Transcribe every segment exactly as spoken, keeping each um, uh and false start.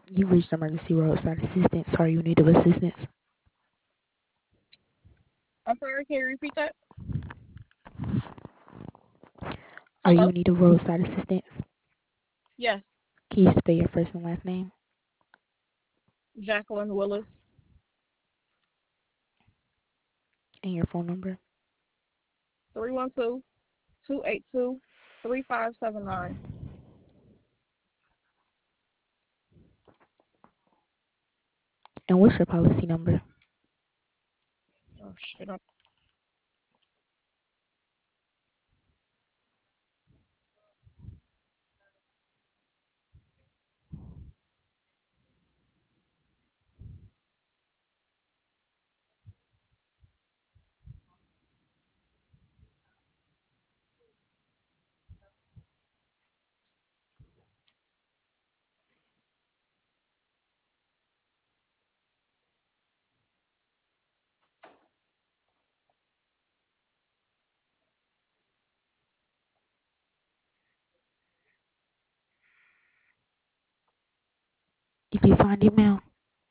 You reached emergency roadside assistance. Are you in need of assistance? I'm sorry, can you repeat that? Are you Hello? in need of roadside assistance? Yes, Can you spell your first and last name Jacqueline Willis. and your phone number? Three one two, two eight two, three five seven nine. And what's your policy number? Oh shit. I'm- Did you find it, ma'am?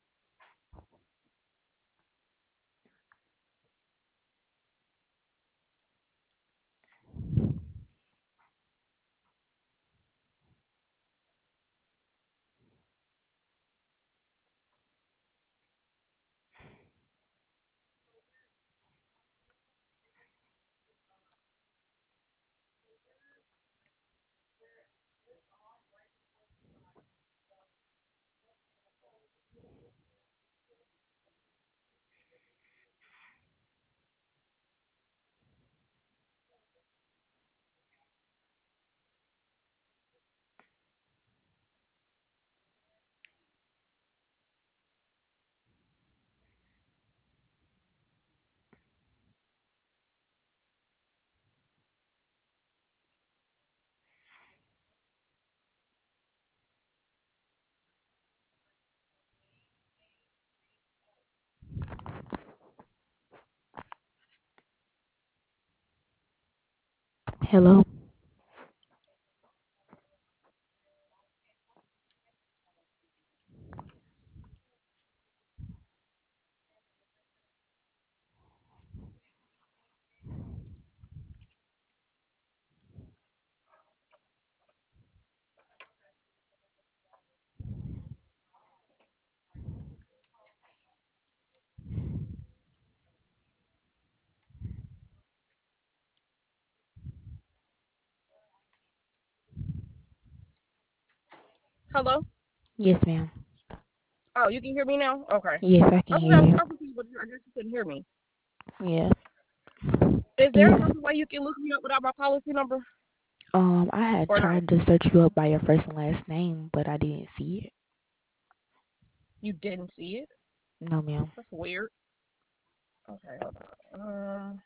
Hello? Hello? Yes, ma'am. Oh, you can hear me now? Okay. Yes, I can I was, hear I was you. talking to you, but I guess you couldn't hear me. Yeah. Is there Yes. another way you can look me up without my policy number? Um, I had Or no? tried to search you up by your first and last name, but I didn't see it. You didn't see it? No, ma'am. That's weird. Okay, hold on. Um,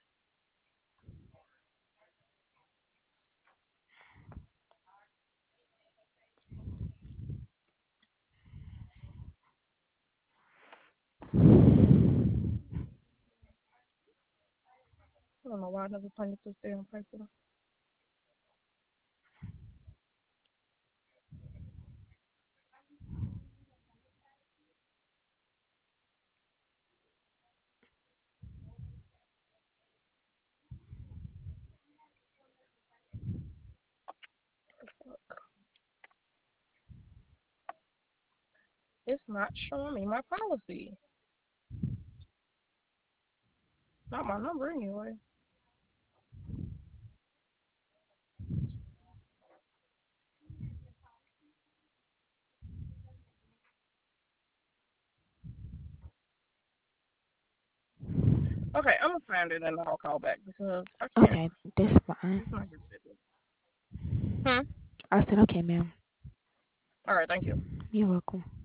I don't know why I never played this damn paper. It's not showing me my policy. Not my number anyway. Okay, I'm gonna find it and I'll call back because I can't. Okay, that's fine. It's not your business. Hmm. I said, okay, ma'am. All right. Thank you. You're welcome.